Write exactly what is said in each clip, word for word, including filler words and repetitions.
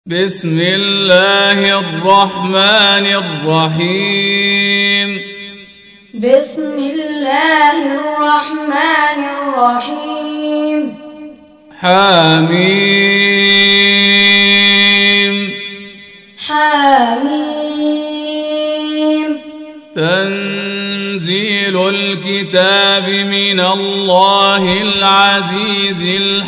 بسم الله الرحمن الرحيم بسم الله الرحمن الرحيم حميم حميم تنزيل الكتاب من الله العزيز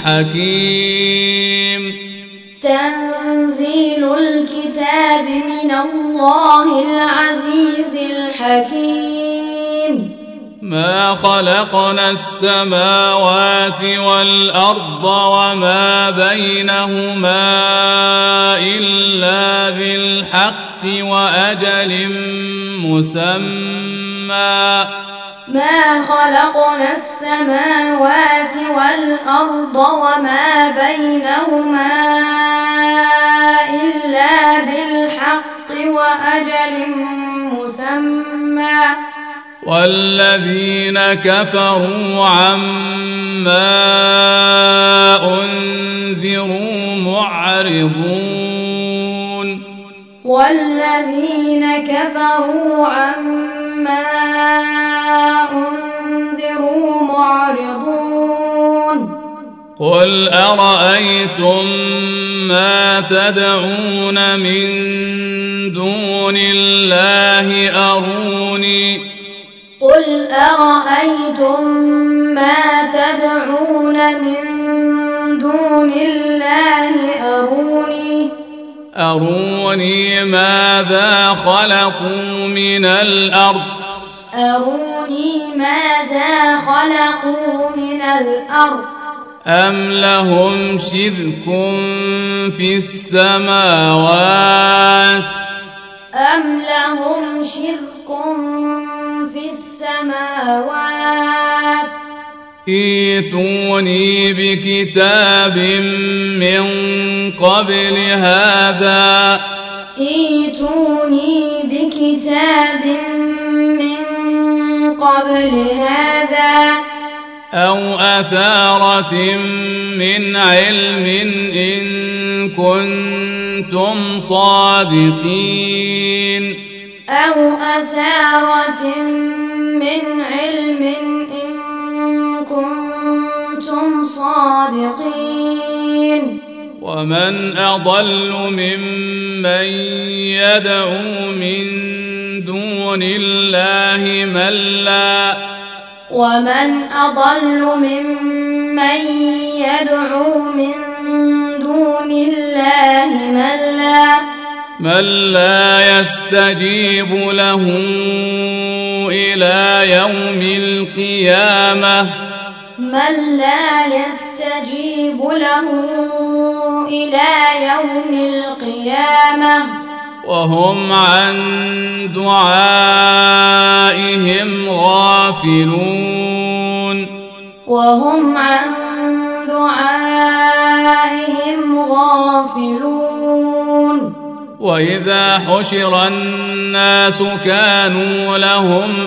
الحكيم تنزيل الكتاب من الله العزيز الحكيم ما خلقنا السماوات والأرض وما بينهما إلا بالحق وأجل مسمى ما خلقنا السماوات والأرض وما بينهما إلا بالحق وأجل مسمى والذين كفروا عما أنذروا معرضون والذين كفروا عما أنذروا معرضون قل أرأيتم ما تدعون من دون الله أروني قل أرأيتم ما تدعون من دون الله أروني أروني ماذا خلقوا من الأرض أروني ماذا خلقوا من الأرض أم لهم شرك في السماوات أم لهم شرك في السماوات ائتوني بكتاب من قبل هذا ائتوني بكتاب من قبل هذا أو أثارة من علم إن كنتم صادقين أو أثارة من علم إن كنتم صادقين ومن أضل ممن يدعو من دون الله من لا ومن أضل ممن يدعو من دون الله من لا من لا يستجيب له إلى يوم القيامة من لا يستجيب له إلى يوم القيامة وهم عن دعائهم غافلون وهم عن دعائهم غافلون وإذا حشر الناس كانوا لهم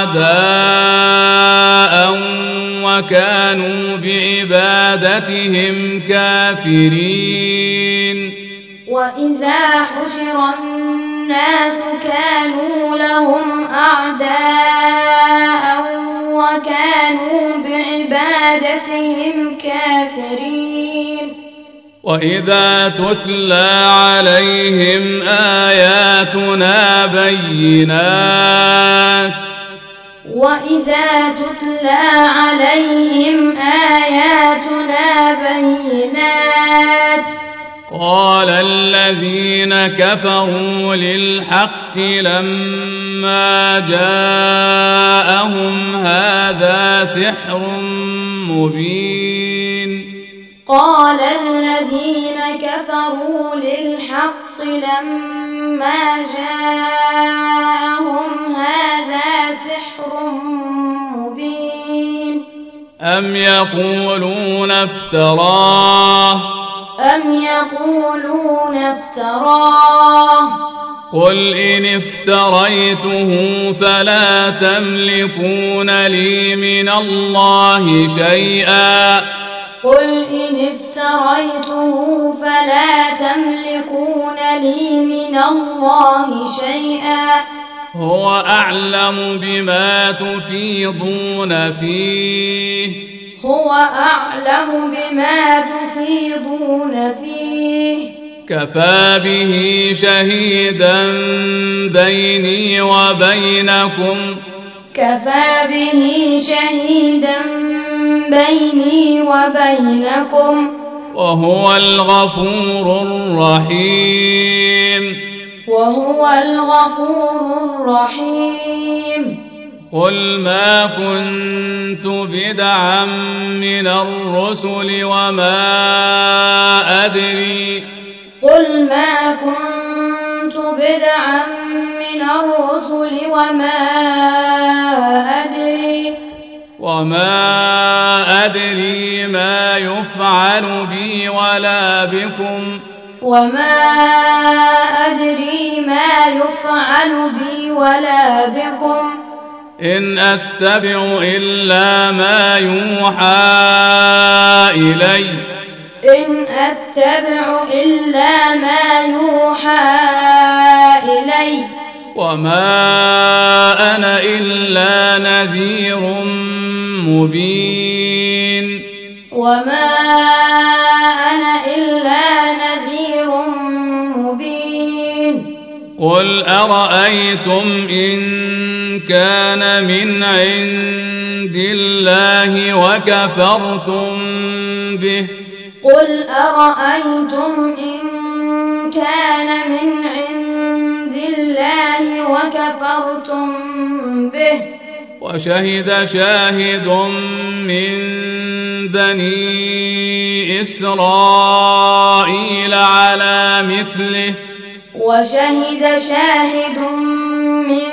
أعداء وكانوا بعبادتهم كافرين وإذا حشر الناس كانوا لهم أعداء وكانوا بعبادتهم كافرين وإذا تتلى عليهم آياتنا بينات وإذا تتلى عليهم آياتنا بينات قال الذين كفروا للحق لما جاءهم هذا سحر مبين قال الذين كفروا للحق لما جاءهم هذا سحر مبين أم يقولون افتراه أم يقولون افتراه قل إن افتريته فلا تملكون لي من الله شيئا قل إن افتريته فلا تملكون لي من الله شيئا هو أعلم بما تفيضون فيه هو أعلم بما تفيضون فيه كفى به شهيدا بيني وبينكم كفى به شهيدا بيني وبينكم وهو الغفور الرحيم وهو الغفور الرحيم قل ما كنت بدعا من الرسل وما أدري قل ما كنت بدعا من الرسل وما أدري وما أدري ما يفعل بي ولا بكم وما أدري ما يفعل بي ولا بكم إن أتبع إلا ما يوحى إلي إن أتبع إلا ما يوحى إلي وما أنا إلا نذير مبين وما أنا إلا نذير مبين قل أرأيتم إن كان من عند الله وكفرتم به قل أرأيتم إن كان من عند الله وكفرتم به وشهد شاهد من بني إسرائيل على مثله وشهد شاهد من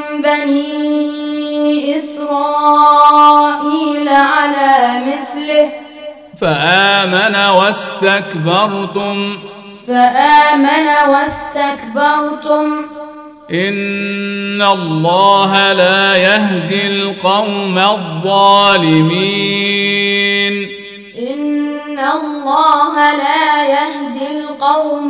بني إسرائيل على مثله فآمن واستكبرتم فآمن واستكبرتم إن الله لا يهدي القوم الظالمين إن الله لا يهدي القوم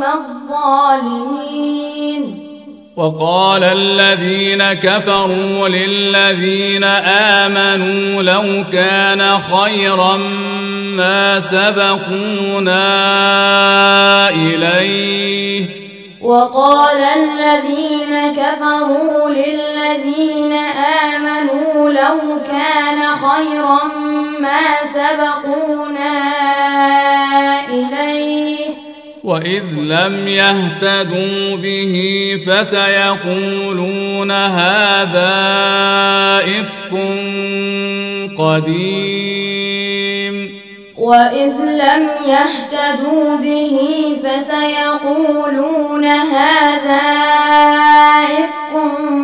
الظالمين وقال الذين كفروا للذين آمنوا لو كان خيرا ما سبقونا إليه وقال الذين كفروا للذين آمنوا لو كان خيرا ما سبقونا إليه وإذ لم يهتدوا به فسيقولون هذا إفك قديم وإذ لم يهتدوا به فسيقولون هذا إفك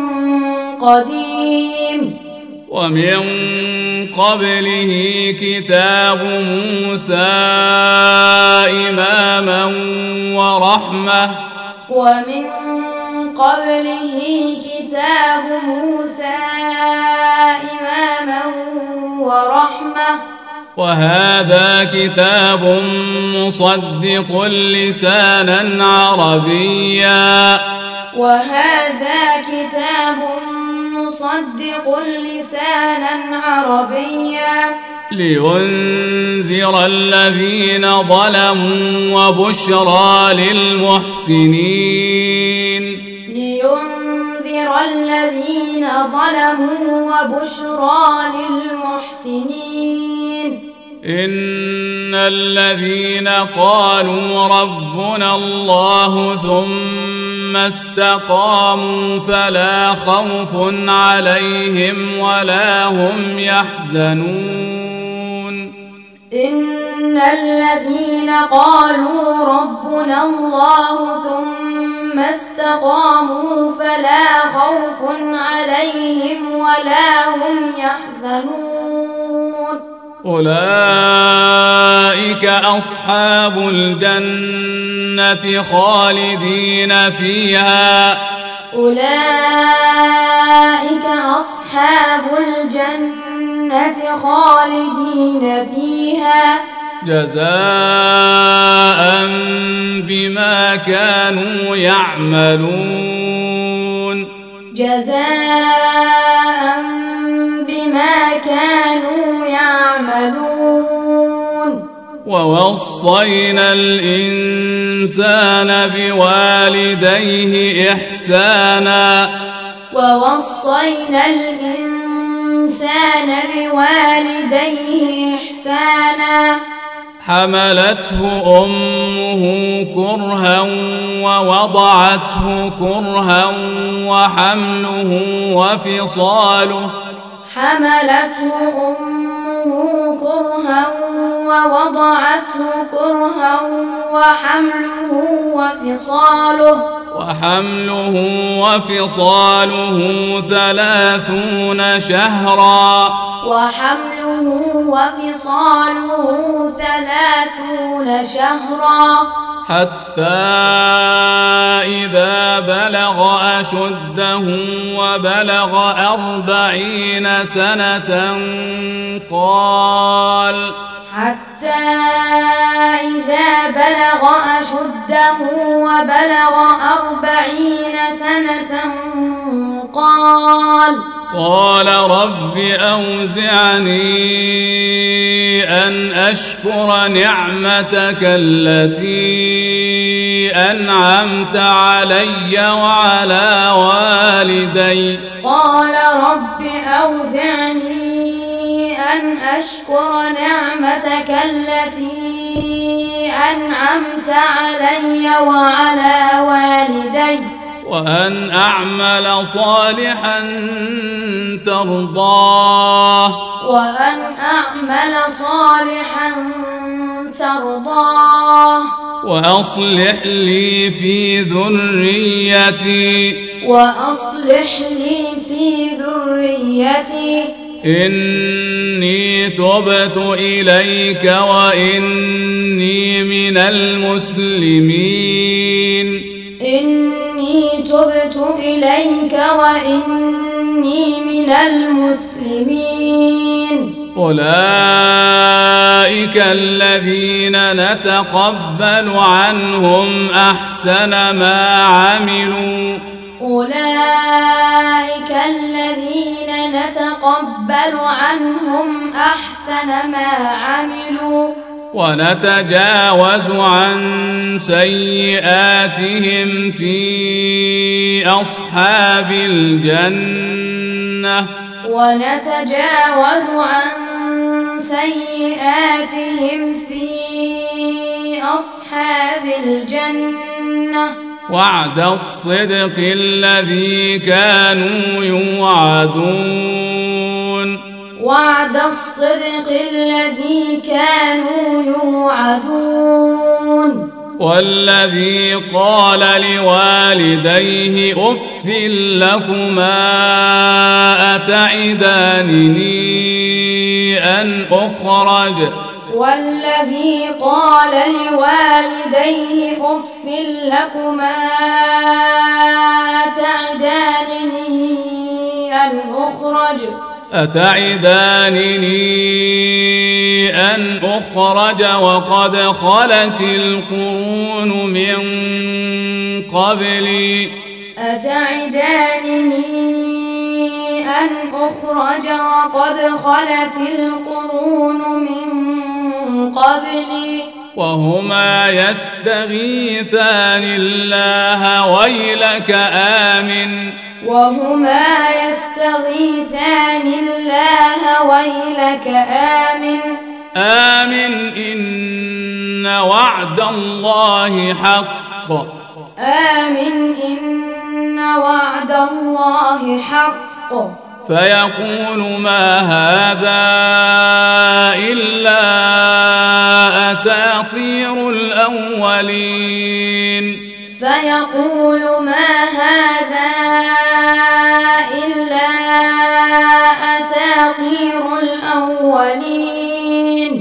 قديم ومن قبله كتاب موسى إماما ورحمة ومن قبله كتاب موسى إماما ورحمة وهذا كتاب مصدق لسانا عربيا وهذا كتاب مصدق لسانا عربيا لينذر الذين ظلموا وبشرى للمحسنين لينذر الذين ظلموا وبشرى للمحسنين إن الذين قالوا ربنا الله ثم استقاموا فلا خوف عليهم ولا هم يحزنون إن الذين قالوا ربنا الله ثم استقاموا فلا خوف عليهم ولا هم يحزنون أولئك أصحاب الجنة خالدين فيها أولئك أصحاب الجنة خالدين فيها جزاء بما كانوا يعملون جزاء بما كانوا يعملون ووصينا الإنسان بوالديه إحسانا ووصينا الإنسان بوالديه إحسانا حملته أمه كرها ووضعته كرها وحمله وفصاله حملته أمه كرها ووضعته كرها وحمله وفصاله وحمله وفصاله ثلاثون شهرا وحمله وفصاله ثلاثون شهرا حتى إذا بلغ أشده وبلغ أربعين سنة قال حتى إذا بلغ أشده وبلغ أربعين سنة قال قال رب أوزعني أن أشكر نعمتك التي أنعمت علي وعلى والدي قال رب أوزعني أن أشكر نعمتك التي أنعمت علي وعلى والدي وأن أعمل صالحا ترضاه وأن أعمل صالحا ترضاه وأصلح لي في ذريتي وأصلح لي في ذريتي إني تبت إليك وإني من المسلمين إني تبت إليك وإني من المسلمين أولئك الذين نتقبل عنهم أحسن ما عملوا أولئك الذين نتقبل عنهم أحسن ما عملوا ونتجاوز عن سيئاتهم في أصحاب الجنة ونتجاوز عن سيئاتهم في أصحاب الجنة وعد الصدق الذي كانوا يوعدون وعد الصدق الذي كانوا يوعدون والذي قال لوالديه أف لكما أتعدانني أن أخرج والذي قال لوالديه أف لكما أتعدانني أن أخرج أتعدانني أن أخرج وقد خلت القرون من قبلي أتعدانني أن أخرج وقد خلت القرون من قبلي وهما يستغيثان الله ويلك آمن وهما يستغيثان الله ويلك آمن آمن إن وعد الله حق آمن إن وعد الله حق فيقول ما هذا إلا أساطير الأولين فيقول ما هذا إلا أساطير الأولين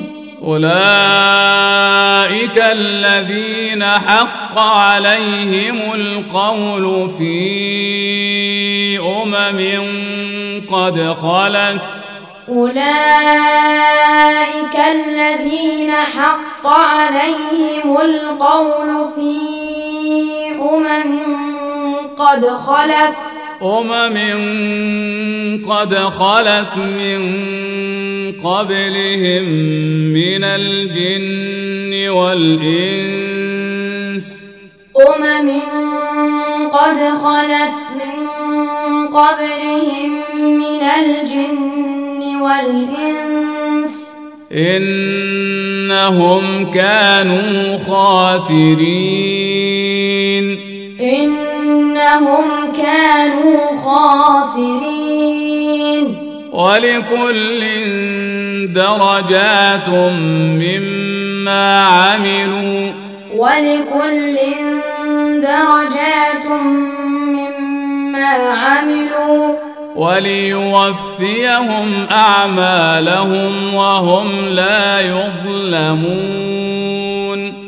أولئك الذين حق عليهم القول في أمم قد خلت أولئك الذين حق عليهم القول في أمم قد خلت أمم قد خلت من قبلهم من الجن والإنس أمم قد خلت من قبلهم من الجن والإنس إنهم كانوا خاسرين إنهم كانوا خاسرين ولكل درجات مما عملوا ولكل درجات مما عملوا وليوفيهم أعمالهم وهم لا يظلمون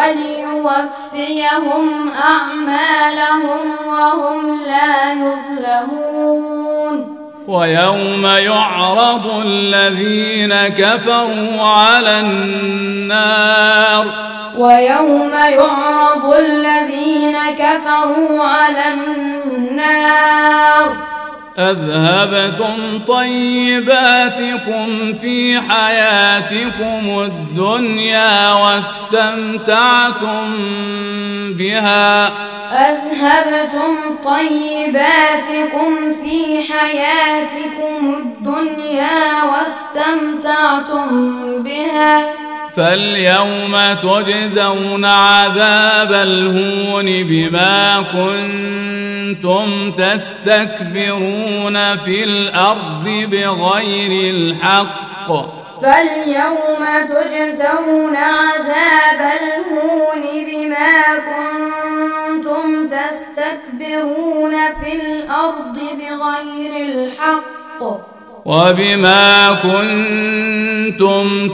وليوفيهم أعمالهم وهم لا يظلمون ويوم يعرض الذين كفروا على النار ويوم يعرض الذين كفروا على النار أذهبتم طيباتكم في حياتكم الدنيا واستمتعتم بها أذهبتم طيباتكم في حياتكم الدنيا واستمتعتم بها فاليوم تجزون عذاب الهون بما كنتم تستكبرون في الأرض بغير الحق فاليوم تجزون عذاب الهون بما كنتم تستكبرون في الأرض بغير الحق وبما كنتم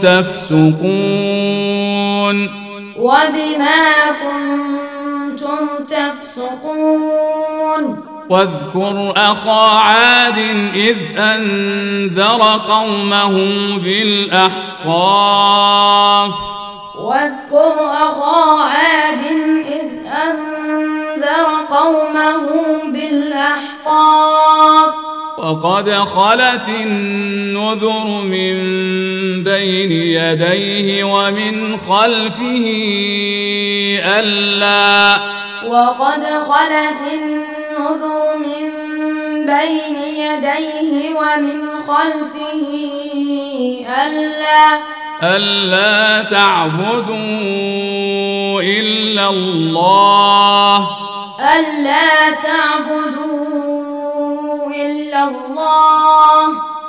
تفسقون وبما كنتم تفسقون واذكر أخا عاد إذ أنذر قومه بالأحقاف واذكر أخا عاد إذ أنذر قومه بالأحقاف وقد خلت النذر من بين يديه ومن خلفه ألا وقد خلت النذر من بين يديه ومن خلفه ألا ألا تعبدوا إلا الله ألا تعبدوا إلا الله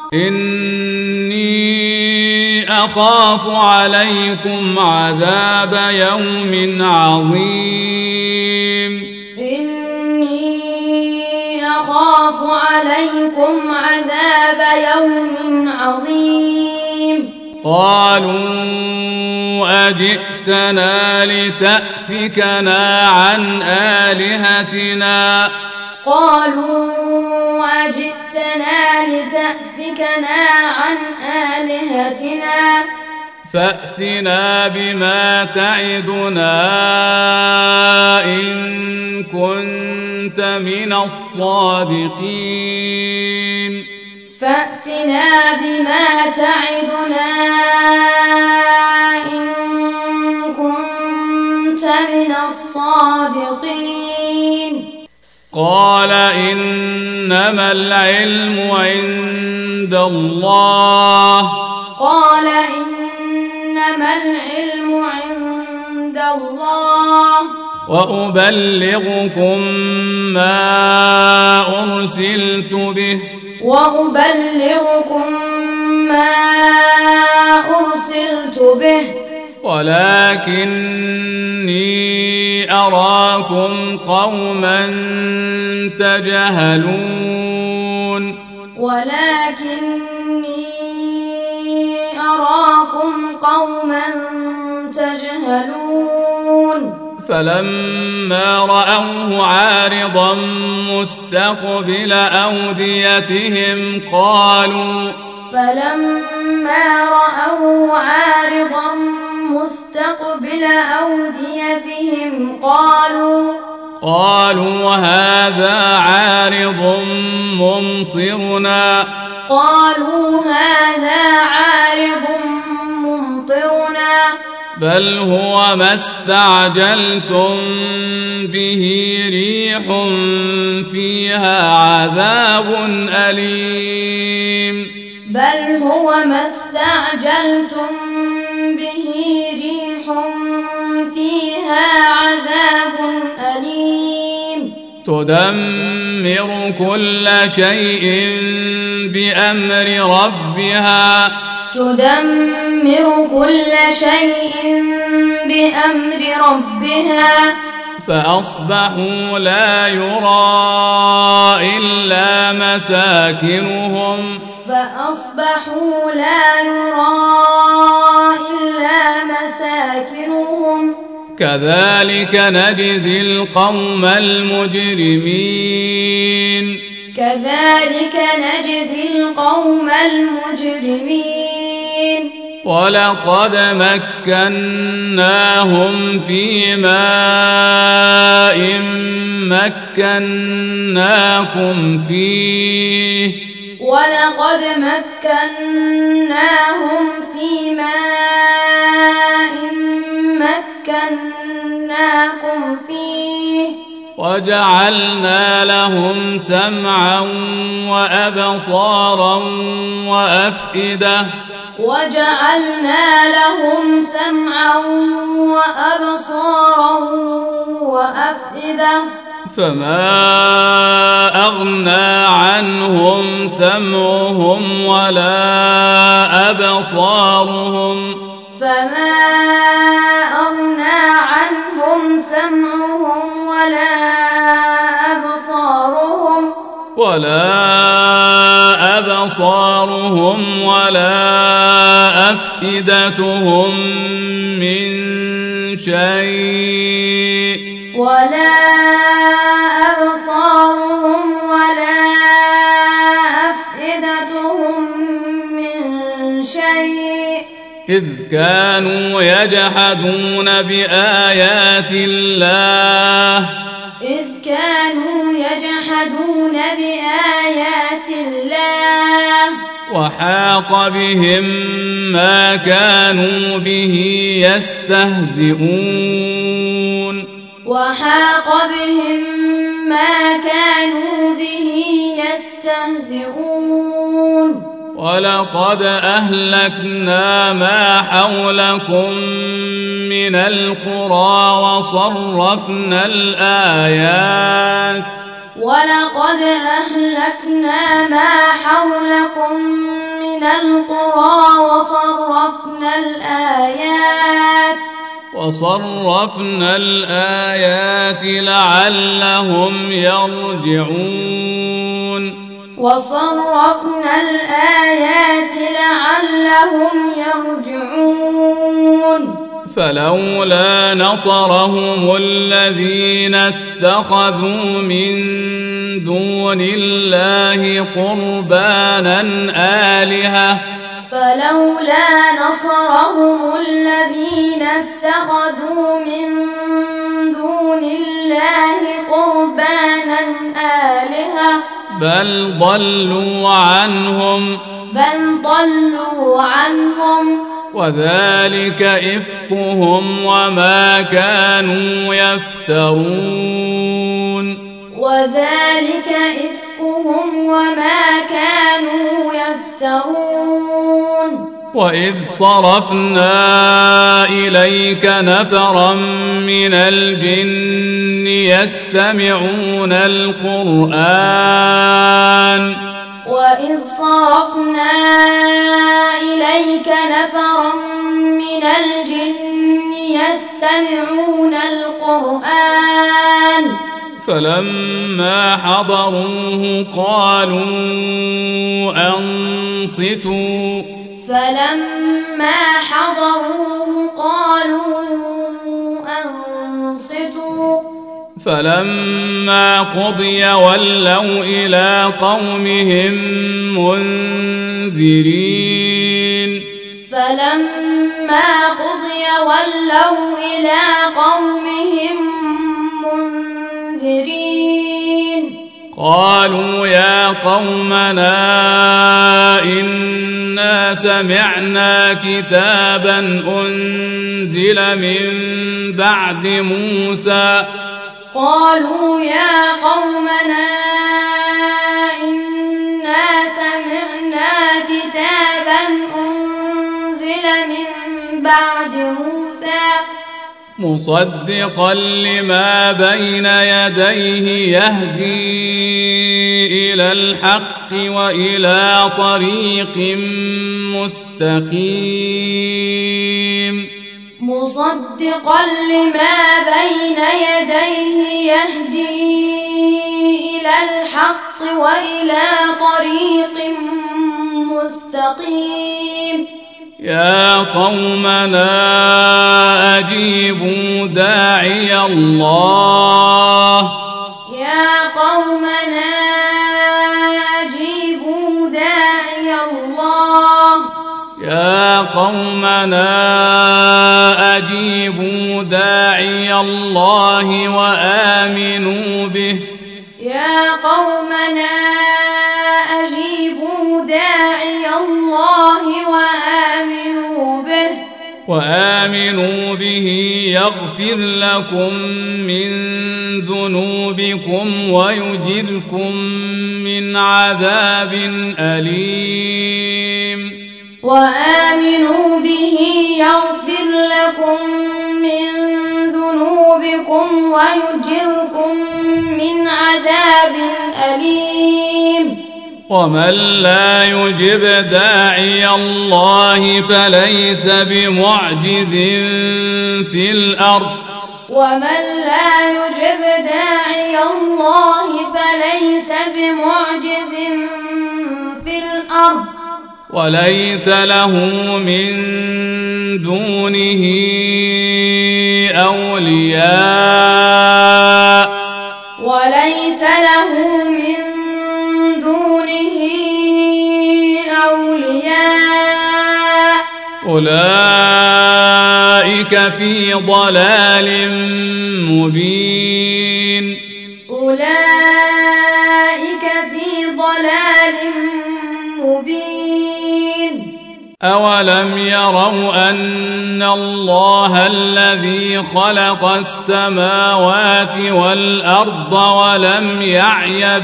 إني أخاف عليكم عذاب يوم عظيم إني أخاف عليكم عذاب يوم عظيم قالوا أجئتنا لتأفكنا عن آلهتنا قالوا أجئتنا لتأفكنا عن آلهتنا فأتنا بما تعدنا إن كنت من الصادقين فأتنا بما تعدنا إن كنت من الصادقين قال إنما العلم عند الله قال إنما العلم عند الله وأبلغكم ما أرسلت به وأبلغكم ما أرسلت به ولكني أراكم قوما تجهلون ولكني أراكم قوما تجهلون فلما رأوه عارضا مستقبل أوديتهم قالوا فلما رأوه عارضا مستقبل أوديتهم قالوا قالوا هذا عارض ممطرنا قالوا هذا عارض ممطرنا بل هو ما استعجلتم به ريح فيها عذاب أليم بل هو ما استعجلتم به ريح فيها عذاب أليم تدمر كل شيء بأمر ربها تدمر كل شيء بأمر ربها فأصبحوا لا يرى إلا مساكنهم فأصبحوا لا يرى إلا مساكنهم كذلك نجزي القوم المجرمين كذلك نجزي القوم المجرمين ولقد مكناهم في ماء مكناكم فيه ولقد مكناهم في ماء مكناكم فيه وجعلنا لهم سمعا وأبصارا وأفئدة وجعلنا لهم سمعا وأبصارا وأفئدة فما أغنى عنهم سمعهم ولا أبصارهم فما أغنى عنهم سمعهم ولا أبصارهم ولا أبصارهم ولا أفئدتهم من شيء ولا أبصارهم ولا أفئدتهم من شيء إذ كانوا يجحدون بآيات الله إذ كانوا يجحدون بآيات الله وحاق بهم ما كانوا به يستهزئون وحاق بهم ما كانوا به يستهزئون ولقد أهلكنا ما حولكم من القرى وصرفنا الآيات ولقد أهلكنا ما حولكم من القرى وصرفنا الآيات وصرفنا الآيات لعلهم يرجعون وصرفنا الآيات لعلهم يرجعون فلولا نصرهم الذين اتخذوا من دون الله قربانا آلهة فلولا نصرهم الذين اتخذوا من دون الله قربانا آلهة بل ضلوا عنهم بل ضلوا عنهم وذلك إفكهم وما كانوا يفترون وذلك إفكهم وما كانوا يفترون وإذ صرفنا إليك نفرا من الجن يستمعون القرآن وإذ صرفنا إليك نفرا من الجن يستمعون القرآن فلما حضروه قالوا أنصتوا فلما حضروه قالوا أنصتوا فلما قضي ولوا إلى قومهم منذرين فلما قضي ولوا إلى قومهم منذرين قالوا يا قومنا إنا سمعنا كتابا أنزل من بعد موسى قالوا يا قومنا إنا سمعنا كتابا أنزل من بعد موسى مصدقا لما بين يديه يهدي إلى الحق وإلى طريق مستقيم مصدقا لما بين يديه يهدي إلى الحق وإلى طريق مستقيم يا قومنا أجيبوا داعي الله يا قومنا أجيبوا داعي الله يا قومنا أجيبوا داعي الله وآمنوا به يا قومنا أجيبوا داعي الله وآمنوا به وآمنوا به يغفر لكم من ذنوبكم ويجركم من عذاب أليم وآمنوا به يغفر لكم من ذنوبكم ويجركم من عذاب أليم ومن لا يجب داعي الله فليس بمعجز في الأرض ومن لا يجب داعي الله فليس بمعجز في الأرض وليس له من دونه أولياء وليس له من دونه أولياء أولئك في ضلال مبين أولئك في ضلال مبين أولم يروا أن الله الذي خلق السماوات والأرض ولم يعي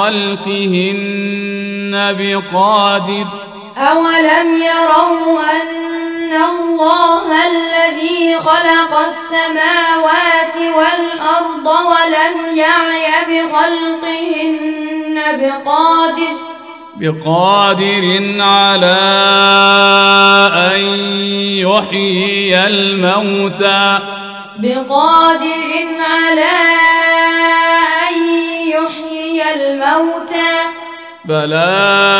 بخلقهن بقادر أولم يروا أن الله الذي خلق السماوات والأرض ولم يعي بخلقهن بقادر بقادر على أن يحيي الموتى بقادر على أن يحيي الموتى بلى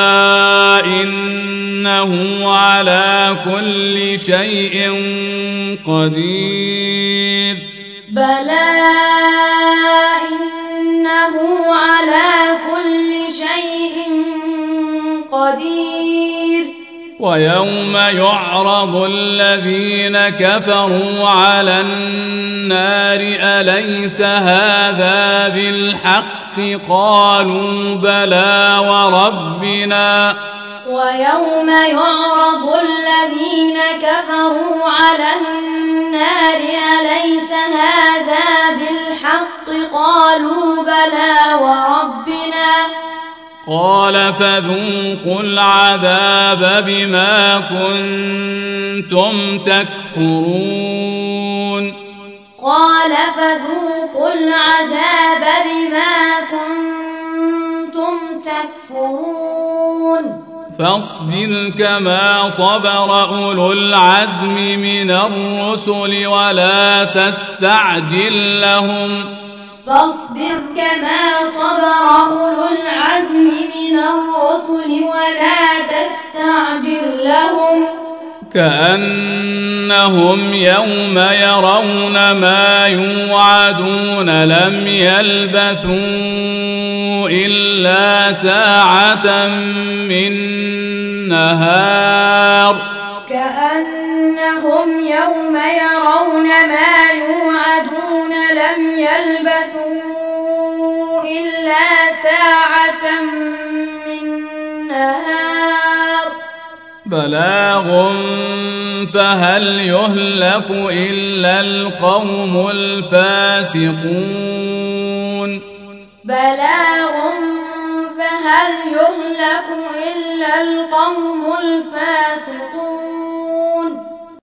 إنه على كل شيء قدير بلى إنه على كل شيء قدير ويوم يعرض الذين كفروا على النار أليس هذا بالحق قالوا بلى وربنا ويوم يعرض الذين كفروا على النار أليس هذا بالحق قالوا بلى وربنا قال فذوقوا العذاب بما كنتم تكفرون قال فذوقوا العذاب بما كنتم تكفرون فاصبر كما صبر أولو العزم من الرسل ولا تستعجل لهم فاصبر كما صبر أولو العزم من الرسل ولا تستعجل لهم كأنهم يوم يرون ما يوعدون لم يلبثوا إلا ساعة من نهار كأنهم يوم يرون ما يوعدون لم يلبثوا إلا ساعة من نهار بلاغ فهل يهلك إلا القوم الفاسقون بلاغ فهل يهلك إلا القوم الفاسقون